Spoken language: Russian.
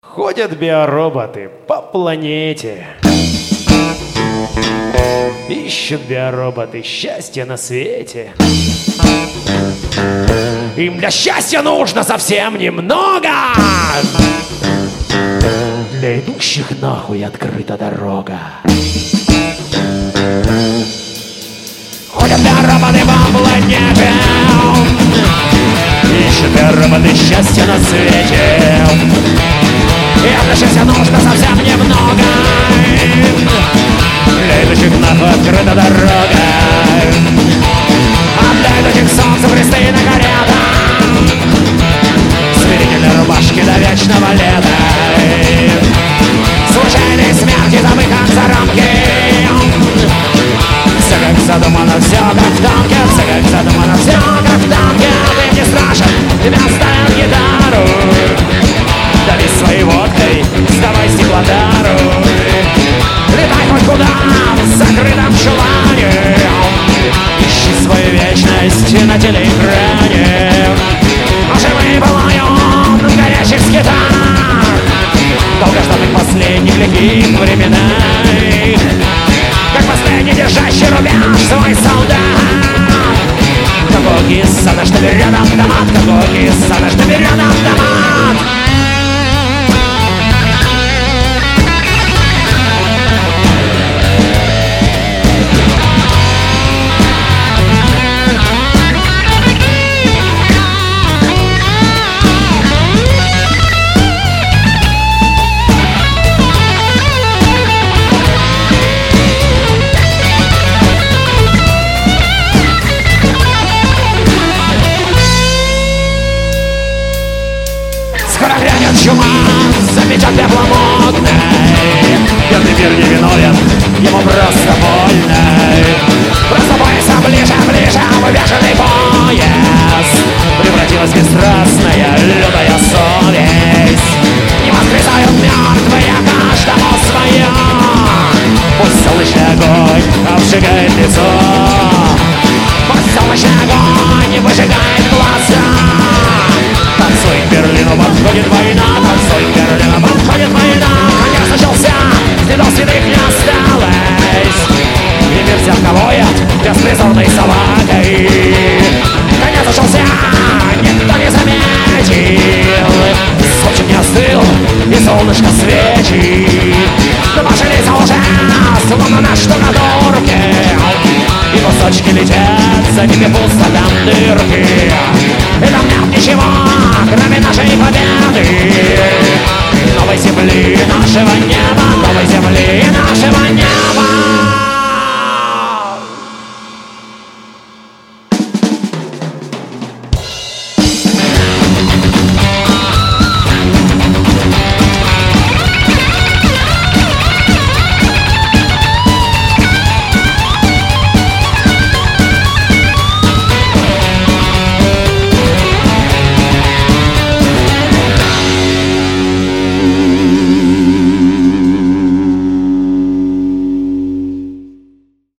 Ходят биороботы по планете. Ищут биороботы счастье на свете. Им для счастья нужно совсем немного. Для идущих нахуй открыта дорога. Ходят биороботы по планете. Ищут биороботы счастья на свете. И для счастья нужно совсем немного. Для идущих нахуй открыта дорога. А для идущих солнце присты нагорят. Смирительные рубашки до вечного лета. Случайные смерти за выход за рамки. Все как задумано, все как в танке. Все как задумано, все как в танке. Ты не страшен, тебя ставят гитару. Дави своей водкой, сдавай стеклодару. Летай хоть куда, в закрытом чулане. Ищи свою вечность на телеэкране. А живые пылают в горячих скитах, долгожданных последних лихих временах. Как последний держащий рубеж свой солдат. Какой из сада, что берет автомат. Какой из сада, что берет автомат. Чума заметят пеплом окной. Бедный мир не виновен, ему просто больно. Просто пояса ближе, ближе, выбежанный поезд. Превратилась в бесстрастная, лютая совесть. Не воскресают мертвые, каждому свое. Пусть солнечный огонь обжигает лицо. Пусть солнечный огонь выжигает глаза. Танцуй к Берлину, подходит война. Танцуй к Берлину, подходит война. Конец начался, следов святых не осталось. И мир взятковоет беспризорной собакой. Конец начался, никто не заметил. Сочи не остыл, и солнышко светит. Но ваши лица уже словно на штукатурке. И кусочки летят, за ними пусто там дырки. И там нет ничего, кроме нашей победы. Новой земли